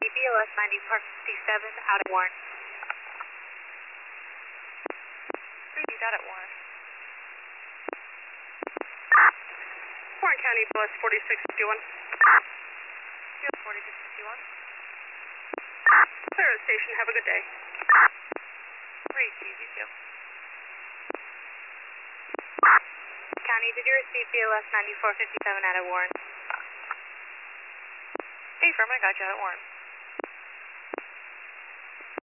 BLS 9457 out of Warren. Repeat out at Warren. Warren County, BLS 4651. Field 4651. Clear the station, have a good day. Great, you too. County, did you receive BLS 9457 out of Warren? Hey, firm, I got you out at Warren.